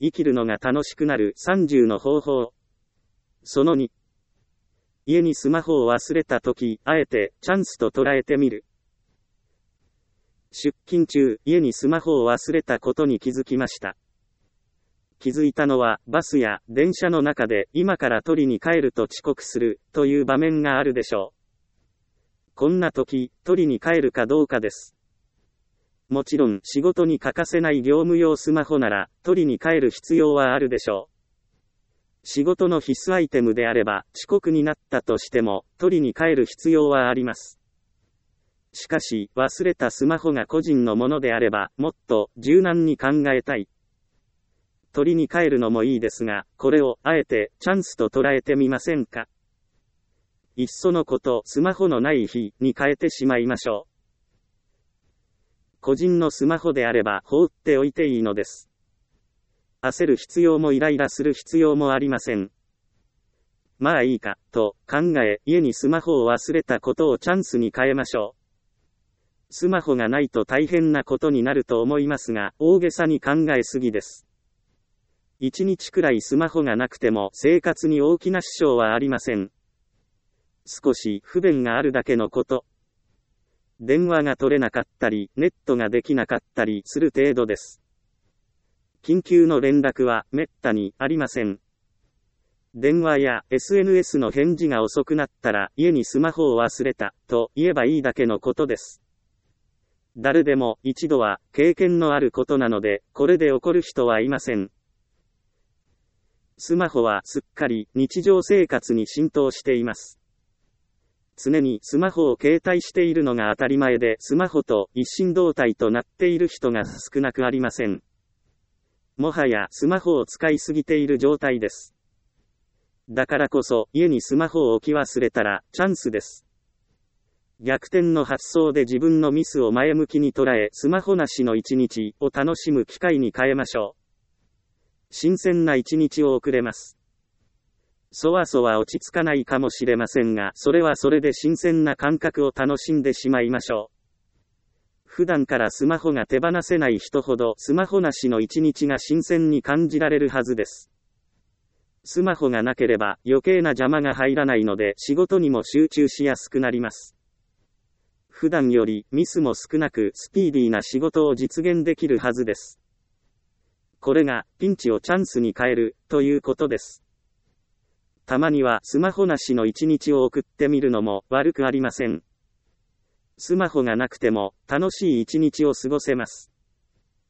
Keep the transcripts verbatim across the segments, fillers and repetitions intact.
生きるのが楽しくなるさんじゅうの方法。そのに、家にスマホを忘れたとき、あえてチャンスと捉えてみる。出勤中、家にスマホを忘れたことに気づきました。気づいたのは、バスや電車の中で今から取りに帰ると遅刻するという場面があるでしょう。こんな時、取りに帰るかどうかです。もちろん仕事に欠かせない業務用スマホなら、取りに帰る必要はあるでしょう。仕事の必須アイテムであれば、遅刻になったとしても、取りに帰る必要はあります。しかし、忘れたスマホが個人のものであれば、もっと柔軟に考えたい。取りに帰るのもいいですが、これをあえてチャンスと捉えてみませんか。いっそのこと、スマホのない日に変えてしまいましょう。個人のスマホであれば放っておいていいのです。焦る必要もイライラする必要もありません。まあいいか、と考え、家にスマホを忘れたことをチャンスに変えましょう。スマホがないと大変なことになると思いますが、大げさに考えすぎです。一日くらいスマホがなくても生活に大きな支障はありません。少し不便があるだけのこと。電話が取れなかったり、ネットができなかったりする程度です。緊急の連絡はめったにありません。電話や エスエヌエス の返事が遅くなったら家にスマホを忘れたと言えばいいだけのことです。誰でも一度は経験のあることなので、これで怒る人はいません。スマホはすっかり日常生活に浸透しています。常にスマホを携帯しているのが当たり前で、スマホと一心同体となっている人が少なくありません。もはやスマホを使いすぎている状態です。だからこそ、家にスマホを置き忘れたらチャンスです。逆転の発想で自分のミスを前向きに捉え、スマホなしの一日を楽しむ機会に変えましょう。新鮮な一日を送れます。そわそわ落ち着かないかもしれませんが、それはそれで新鮮な感覚を楽しんでしまいましょう。普段からスマホが手放せない人ほど、スマホなしの一日が新鮮に感じられるはずです。スマホがなければ余計な邪魔が入らないので、仕事にも集中しやすくなります。普段よりミスも少なくスピーディーな仕事を実現できるはずです。これがピンチをチャンスに変えるということです。たまにはスマホなしの一日を送ってみるのも悪くありません。スマホがなくても楽しい一日を過ごせます。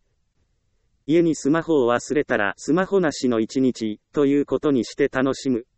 家にスマホを忘れたらスマホなしの一日ということにして楽しむ。